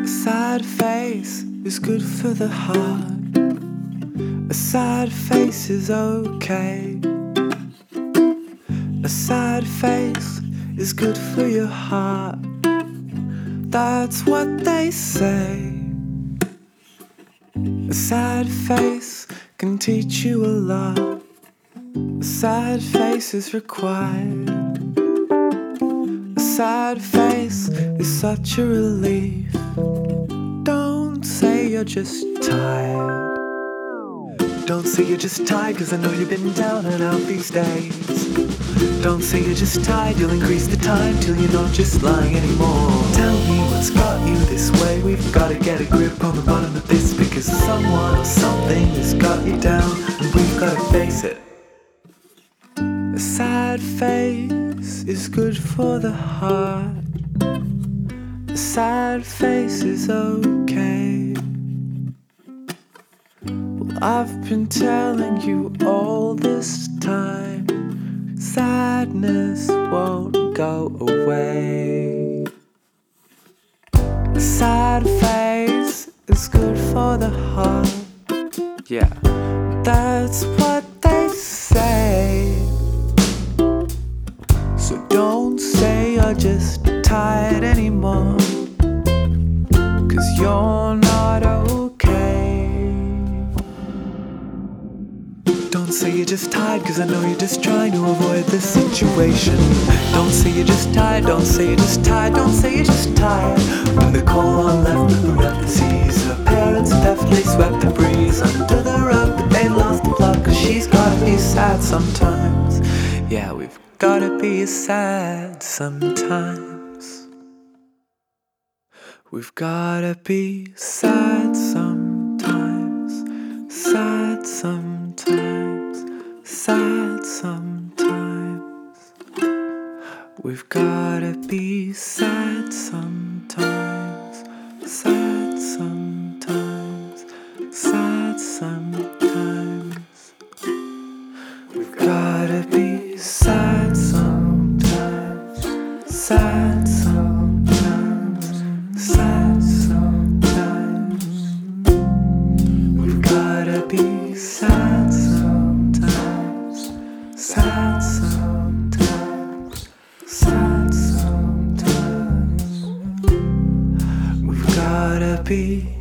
A sad face is good for the heart. A sad face is okay. A sad face is good for your heart. That's what they say. A sad face can teach you a lot. A sad face is required. A sad face is such a relief. Don't say you're just tired. Don't say you're just tired, 'cause I know you've been down and out these days. Don't say you're just tired, you'll increase the time till you're not just lying anymore. Tell me what's got you this way. We've gotta get a grip on the bottom of this, because someone or something has got you down, and we've gotta face it. A sad face is good for the heart. A sad face is okay. Well, I've been telling you all this time, sadness won't go away. A sad face is good for the heart. Yeah, that's what they say. So don't say you're just tired anymore, 'cause you're not okay. Don't say you're just tired, 'cause I know you're just trying to avoid this situation. Don't say you're just tired, don't say you're just tired, don't say you're just tired. When the cold one left, who left the seas, her parents deftly swept the breeze under the rug, but they lost the plug, 'cause she's gotta be sad sometimes. Yeah, we've gotta be sad sometimes. We've gotta be sad sometimes. Sad sometimes. Sad sometimes. We've gotta be sad sometimes. Sad sometimes. Sad sometimes. We've gotta be sad sometimes. Sad sometimes. Sad sometimes. We've gotta be sad sometimes. Sad sometimes. Sad sometimes. We've gotta be